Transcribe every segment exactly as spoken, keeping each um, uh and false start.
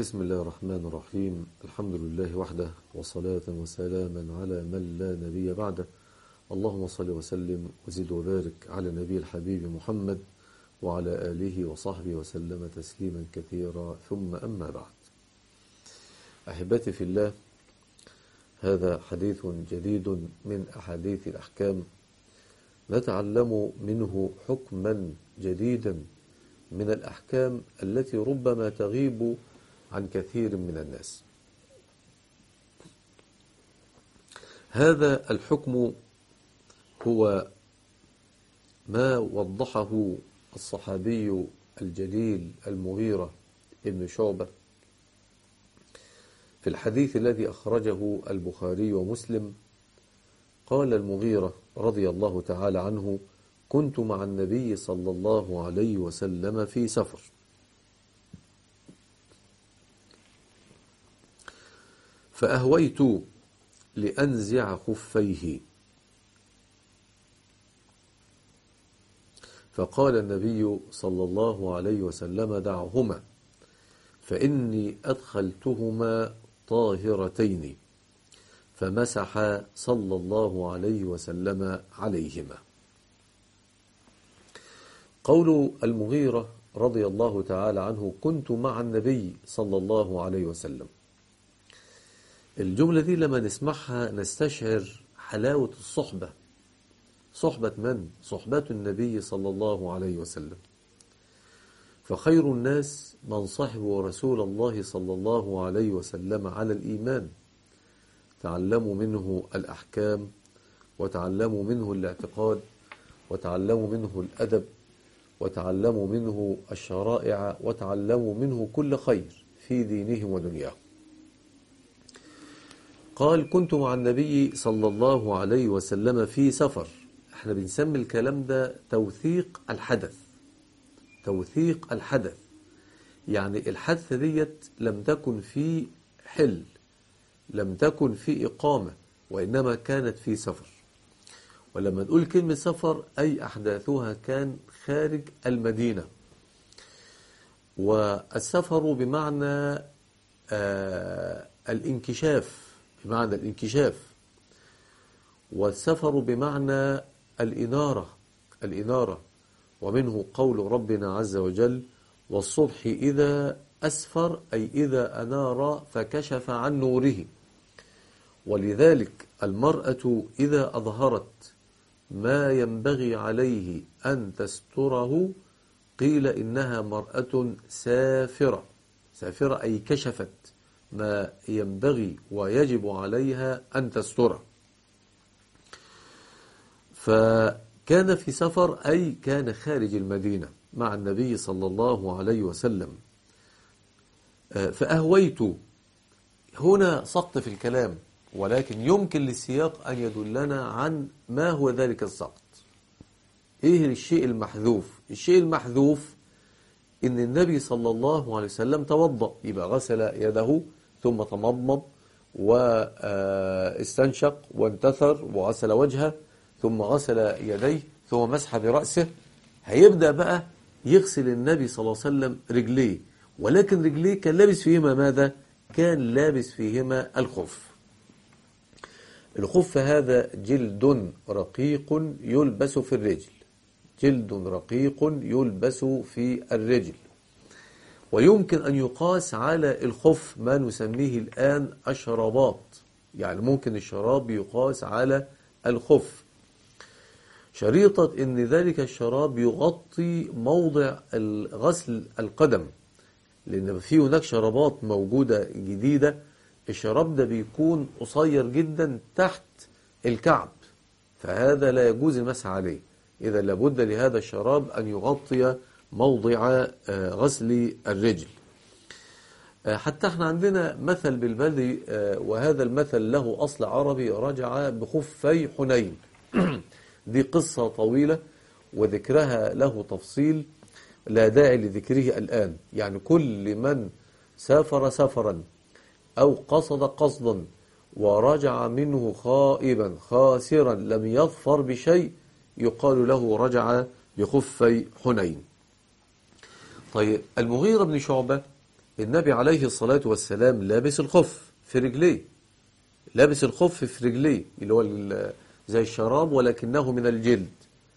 بسم الله الرحمن الرحيم. الحمد لله وحده، وصلاة وسلاما على من لا نبي بعده. اللهم صل وسلم وزد وبارك على نبي الحبيب محمد وعلى آله وصحبه وسلم تسليما كثيرا، ثم أما بعد. أحبتي في الله، هذا حديث جديد من أحاديث الأحكام، نتعلم منه حكما جديدا من الأحكام التي ربما تغيب عن كثير من الناس. هذا الحكم هو ما وضحه الصحابي الجليل المغيرة ابن شعبة في الحديث الذي أخرجه البخاري ومسلم. قال المغيرة رضي الله تعالى عنه: كنت مع النبي صلى الله عليه وسلم في سفر، فأهويت لأنزع خفيه، فقال النبي صلى الله عليه وسلم: دعهما فإني أدخلتهما طاهرتين، فمسح صلى الله عليه وسلم عليهما. قول المغيرة رضي الله تعالى عنه: كنت مع النبي صلى الله عليه وسلم، الجملة دي لما نسمعها نستشعر حلاوة الصحبة. صحبة من؟ صحبة النبي صلى الله عليه وسلم. فخير الناس من صحبوا رسول الله صلى الله عليه وسلم على الإيمان، تعلموا منه الأحكام، وتعلموا منه الاعتقاد، وتعلموا منه الأدب، وتعلموا منه الشرائع، وتعلموا منه كل خير في دينهم ودنياهم. قال: كنت مع النبي صلى الله عليه وسلم في سفر. احنا بنسمي الكلام ده توثيق الحدث. توثيق الحدث يعني الحادثة ديت لم تكن في حل، لم تكن في إقامة، وإنما كانت في سفر. ولما نقول كلمة سفر أي أحداثها كان خارج المدينة. والسفر بمعنى آه الانكشاف، بمعنى الانكشاف والسفر بمعنى الإنارة الإنارة ومنه قول ربنا عز وجل: والصبح إذا أسفر، أي إذا أنار فكشف عن نوره. ولذلك المرأة إذا أظهرت ما ينبغي عليه أن تستره قيل إنها مرأة سافرة. سافرة أي كشفت ما ينبغي ويجب عليها أن تستره. فكان في سفر أي كان خارج المدينة مع النبي صلى الله عليه وسلم. فأهويت هنا سقط في الكلام، ولكن يمكن للسياق أن يدلنا عن ما هو ذلك السقط. إيه الشيء المحذوف؟ الشيء المحذوف إن النبي صلى الله عليه وسلم توضأ، يبقى غسل يده ثم تمضمض واستنشق وانتثر وغسل وجهه ثم غسل يديه ثم مسح برأسه. هيبدأ بقى يغسل النبي صلى الله عليه وسلم رجليه، ولكن رجليه كان لابس فيهما ماذا؟ كان لابس فيهما الخف. الخف هذا جلد رقيق يلبس في الرجل، جلد رقيق يلبس في الرجل. ويمكن أن يقاس على الخف ما نسميه الآن الشرابات، يعني ممكن الشراب يقاس على الخف، شريطة إن ذلك الشراب يغطي موضع غسل القدم، لأن في هناك شرابات موجودة جديدة الشراب ده بيكون قصير جدا تحت الكعب، فهذا لا يجوز المسح عليه. إذا لابد لهذا الشراب أن يغطي موضع غسل الرجل. حتى احنا عندنا مثل بالبلدي، وهذا المثل له أصل عربي، رجع بخفي حنين. دي قصة طويلة وذكرها له تفصيل لا داعي لذكره الآن. يعني كل من سافر سفرا أو قصد قصدا ورجع منه خائبا خاسرا لم يظفر بشيء يقال له رجع بخفي حنين. طيب، المغيرة بن شعبة النبي عليه الصلاة والسلام لابس الخف في رجليه، لابس الخف في رجليه اللي هو زي الشراب ولكنه من الجلد.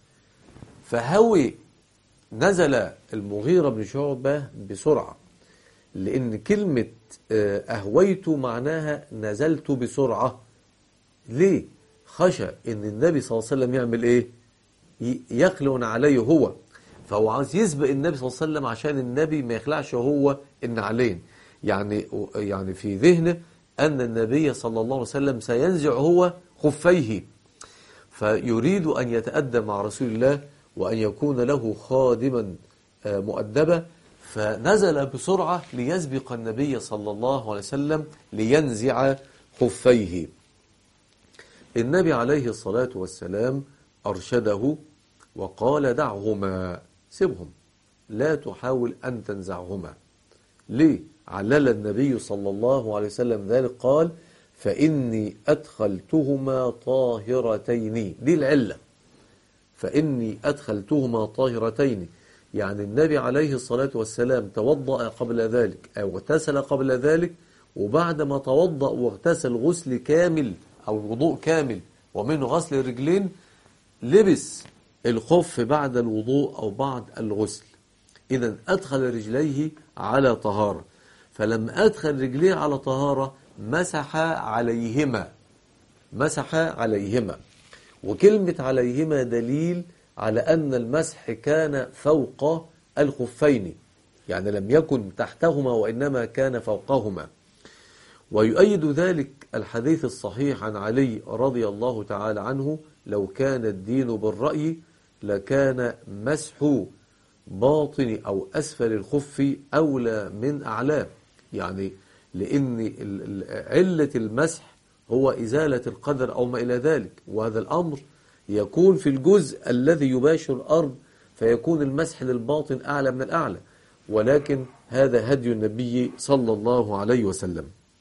فهوي نزل المغيرة بن شعبة بسرعة، لأن كلمة أهويت معناها نزلت بسرعة. ليه؟ خشى إن النبي صلى الله عليه وسلم يعمل إيه؟ يخلع عليه هو، فهو عايز يسبق النبي صلى الله عليه وسلم عشان النبي ما يخلعش هو النعلين. يعني يعني في ذهنه أن النبي صلى الله عليه وسلم سينزع هو خفيه، فيريد أن يتأدب مع رسول الله وأن يكون له خادما مؤدبا، فنزل بسرعة ليسبق النبي صلى الله عليه وسلم لينزع خفيه. النبي عليه الصلاة والسلام أرشده وقال دعهما، سيبهم، لا تحاول أن تنزعهما. ليه؟ علل النبي صلى الله عليه وسلم ذلك، قال فإني أدخلتهما طاهرتين. دي العلة، فإني أدخلتهما طاهرتين، يعني النبي عليه الصلاة والسلام توضأ قبل ذلك أو اغتسل قبل ذلك، وبعد ما توضأ واغتسل غسل كامل أو وضوء كامل ومنه غسل الرجلين، لبس الخف بعد الوضوء أو بعد الغسل. إذن أدخل رجليه على طهارة، فلما أدخل رجليه على طهارة مسح عليهما، مسح عليهما. وكلمة عليهما دليل على أن المسح كان فوق الخفين، يعني لم يكن تحتهما وإنما كان فوقهما. ويؤيد ذلك الحديث الصحيح عن علي رضي الله تعالى عنه: لو كان الدين بالرأي لكان مسح باطن أو أسفل الخف أولى من أعلاه، يعني لأن علة المسح هو إزالة القدر أو ما إلى ذلك، وهذا الأمر يكون في الجزء الذي يباشر الأرض، فيكون المسح للباطن أعلى من الأعلى، ولكن هذا هدي النبي صلى الله عليه وسلم.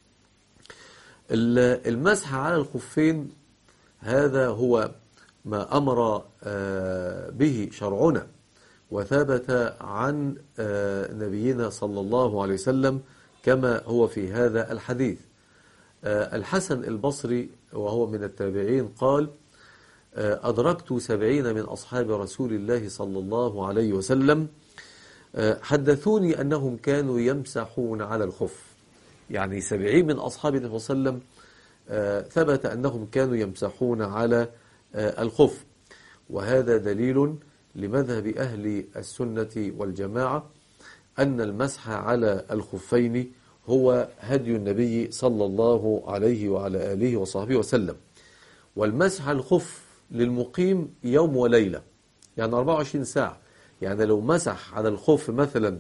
المسح على الخفين هذا هو ما أمر به شرعنا، وثبت عن نبينا صلى الله عليه وسلم كما هو في هذا الحديث. الحسن البصري وهو من التابعين قال: أدركت سبعين من أصحاب رسول الله صلى الله عليه وسلم حدثوني أنهم كانوا يمسحون على الخف، يعني سبعين من أصحاب النبي صلى الله عليه وسلم ثبت أنهم كانوا يمسحون على الخف. وهذا دليل لمذهب أهل السنة والجماعة أن المسح على الخفين هو هدي النبي صلى الله عليه وعلى آله وصحبه وسلم. والمسح على الخف للمقيم يوم وليلة، يعني أربعة وعشرين ساعة. يعني لو مسح على الخف مثلا،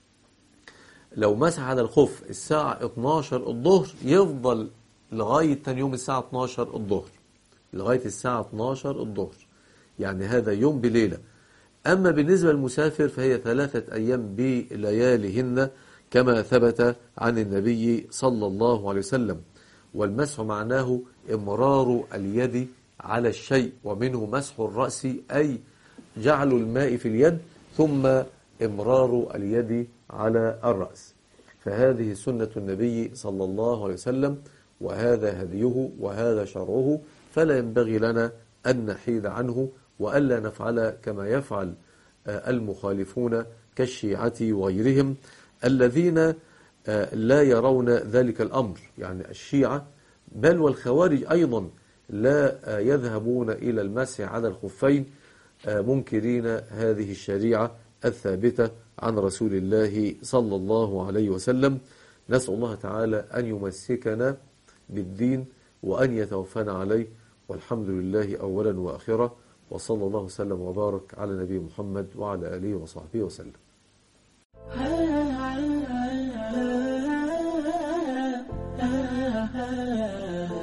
لو مسح على الخف الساعة اتناشر الظهر، يفضل لغاية تاني يوم الساعة اتناشر الظهر، لغاية الساعة اتناشر الظهر، يعني هذا يوم بليلة. أما بالنسبة للمسافر فهي ثلاثة أيام بلياليهن كما ثبت عن النبي صلى الله عليه وسلم. والمسح معناه إمرار اليد على الشيء، ومنه مسح الرأس أي جعل الماء في اليد ثم إمرار اليد على الرأس. فهذه سنة النبي صلى الله عليه وسلم، وهذا هديه وهذا شرعه، فلا ينبغي لنا أن نحيد عنه وألا نفعل كما يفعل المخالفون كالشيعة وغيرهم الذين لا يرون ذلك الأمر. يعني الشيعة بل والخوارج أيضا لا يذهبون إلى المسح على الخفين، منكرين هذه الشريعة الثابتة عن رسول الله صلى الله عليه وسلم. نسأل الله تعالى أن يمسكنا بالدين وأن يتوفانا عليه، والحمد لله أولا وآخرا، وصلى الله وسلم وبارك على نبي محمد وعلى آله وصحبه وسلم. ha ha ha